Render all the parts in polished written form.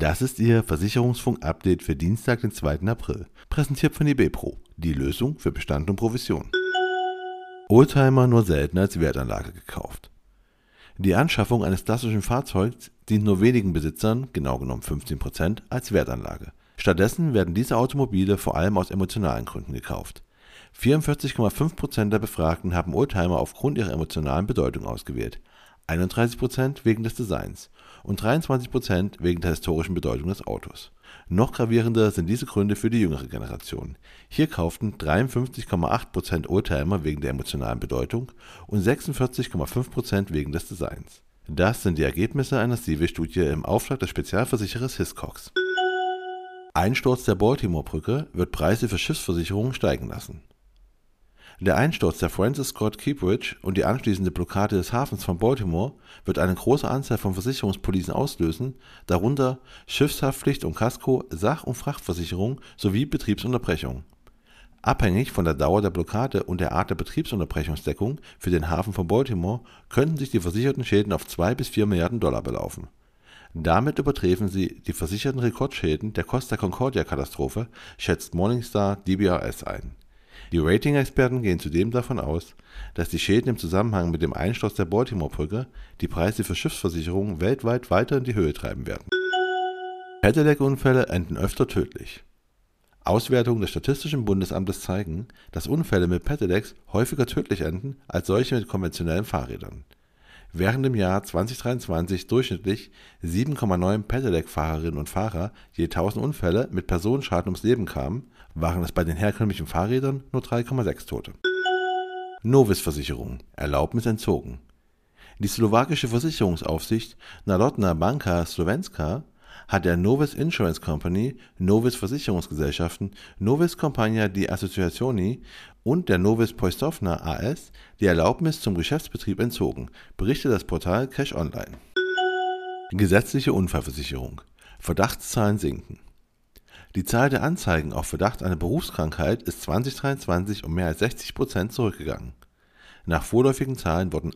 Das ist Ihr Versicherungsfunk-Update für Dienstag, den 2. April. Präsentiert von eBay-Pro. Die Lösung für Bestand und Provision. Oldtimer nur selten als Wertanlage gekauft. Die Anschaffung eines klassischen Fahrzeugs dient nur wenigen Besitzern, genau genommen 15%, als Wertanlage. Stattdessen werden diese Automobile vor allem aus emotionalen Gründen gekauft. 44,5% der Befragten haben Oldtimer aufgrund ihrer emotionalen Bedeutung ausgewählt, 31% wegen des Designs und 23% wegen der historischen Bedeutung des Autos. Noch gravierender sind diese Gründe für die jüngere Generation. Hier kauften 53,8% Oldtimer wegen der emotionalen Bedeutung und 46,5% wegen des Designs. Das sind die Ergebnisse einer Sieve-Studie im Auftrag des Spezialversicherers Hiscox. Einsturz der Baltimore-Brücke wird Preise für Schiffsversicherungen steigen lassen. Der Einsturz der Francis Scott Key Bridge und die anschließende Blockade des Hafens von Baltimore wird eine große Anzahl von Versicherungspolicen auslösen, darunter Schiffshaftpflicht und Kasko, Sach- und Frachtversicherung sowie Betriebsunterbrechung. Abhängig von der Dauer der Blockade und der Art der Betriebsunterbrechungsdeckung für den Hafen von Baltimore könnten sich die versicherten Schäden auf 2 bis 4 Milliarden Dollar belaufen. Damit übertreffen sie die versicherten Rekordschäden der Costa Concordia-Katastrophe, schätzt Morningstar DBRS ein. Die Rating-Experten gehen zudem davon aus, dass die Schäden im Zusammenhang mit dem Einsturz der Baltimore-Brücke die Preise für Schiffsversicherungen weltweit weiter in die Höhe treiben werden. Pedelec-Unfälle enden öfter tödlich. Auswertungen des Statistischen Bundesamtes zeigen, dass Unfälle mit Pedelecs häufiger tödlich enden als solche mit konventionellen Fahrrädern. Während im Jahr 2023 durchschnittlich 7,9 Pedelec-Fahrerinnen und Fahrer je 1000 Unfälle mit Personenschaden ums Leben kamen, waren es bei den herkömmlichen Fahrrädern nur 3,6 Tote. Novis-Versicherung, Erlaubnis entzogen. Die slowakische Versicherungsaufsicht Narodna Banka Slovenska hat der Novis Insurance Company, Novis Versicherungsgesellschaften, Novis Compania di Associazioni und der Novis Poistovna AS die Erlaubnis zum Geschäftsbetrieb entzogen, berichtet das Portal Cash Online. Gesetzliche Unfallversicherung. Verdachtszahlen sinken. Die Zahl der Anzeigen auf Verdacht einer Berufskrankheit ist 2023 um mehr als 60% zurückgegangen. Nach vorläufigen Zahlen wurden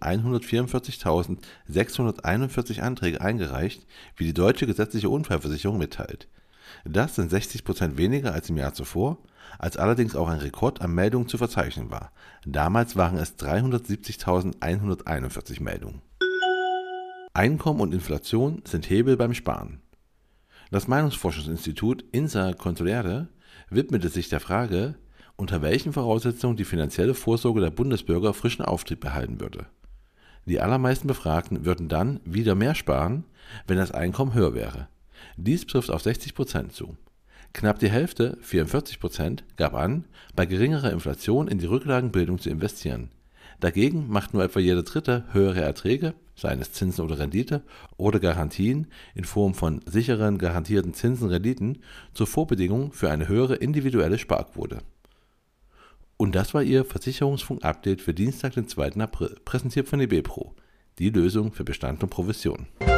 144.641 Anträge eingereicht, wie die Deutsche Gesetzliche Unfallversicherung mitteilt. Das sind 60% weniger als im Jahr zuvor, als allerdings auch ein Rekord an Meldungen zu verzeichnen war. Damals waren es 370.141 Meldungen. Einkommen und Inflation sind Hebel beim Sparen. Das Meinungsforschungsinstitut INSA Consulere widmete sich der Frage, unter welchen Voraussetzungen die finanzielle Vorsorge der Bundesbürger frischen Auftrieb erhalten würde. Die allermeisten Befragten würden dann wieder mehr sparen, wenn das Einkommen höher wäre. Dies trifft auf 60% zu. Knapp die Hälfte, 44%, gab an, bei geringerer Inflation in die Rücklagenbildung zu investieren. Dagegen macht nur etwa jeder Dritte höhere Erträge, seien es Zinsen oder Rendite, oder Garantien in Form von sicheren, garantierten Zinsen-Renditen zur Vorbedingung für eine höhere individuelle Sparquote. Und das war Ihr Versicherungsfunk-Update für Dienstag, den 2. April, präsentiert von eBay-Pro. Die Lösung für Bestand und Provision.